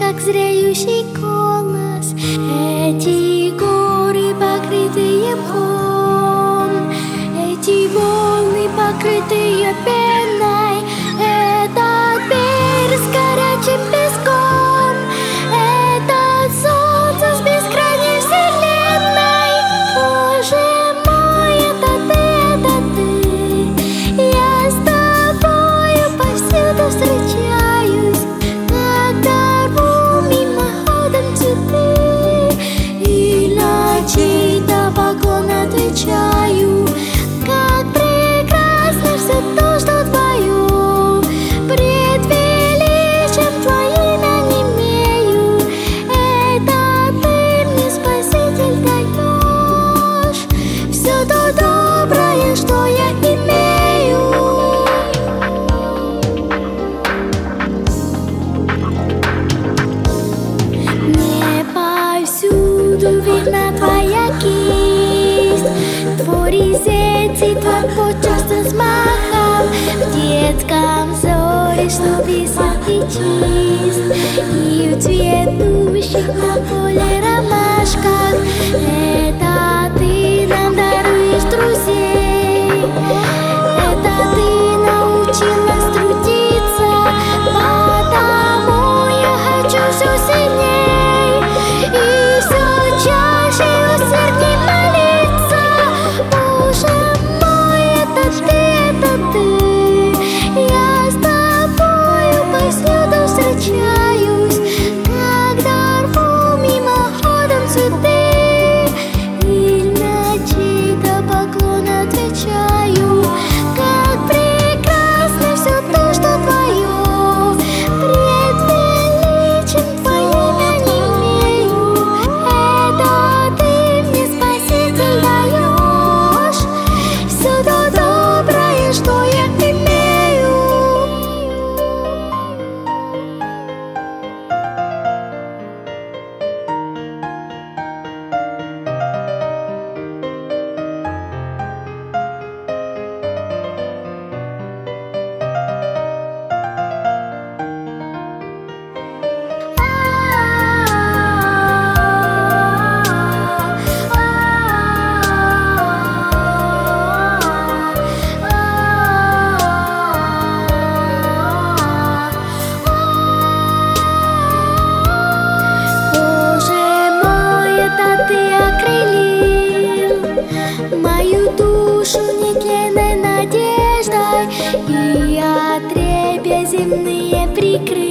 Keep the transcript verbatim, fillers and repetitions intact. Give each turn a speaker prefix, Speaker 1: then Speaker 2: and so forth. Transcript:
Speaker 1: как зреющий колос. Эти горы, покрытые мхом, эти волны, покрытые пеной, этот берег с горячим песком, это солнце с бескрайней вселенной. Боже мой, это ты, это ты. Я с тобою повсюду встречаюсь, когда рву мимоходом цветы, и на чей-то поклон отвечаю. Как прекрасно все то, что твое, пред величием твоим я немею. Это ты мне, Спаситель, даешь все то доброе, что я имею. Мне повсюду видна твоя кисть, твой резец и твой почерк со взмахом, в детском взоре, что висит и чист, и в цветущих на поле ромашках. Это ты нам даруешь друзей, это ты научил нас трудиться, потому я хочу все сильней и все чаще и усердней молиться. Боже мой, это ты, это ты. Я с тобою повсюду встречаюсь, когда рву мимоходом цветы, и на чей-то поклон отвечаю. Как прекрасно все то, что твое, пред величием твоим я немею. Это ты мне, Спаситель, даешь все то доброе, что я имею. Боже мой, это ты окрылил мою душу нетленной надеждой, и отребья земные прикрыл.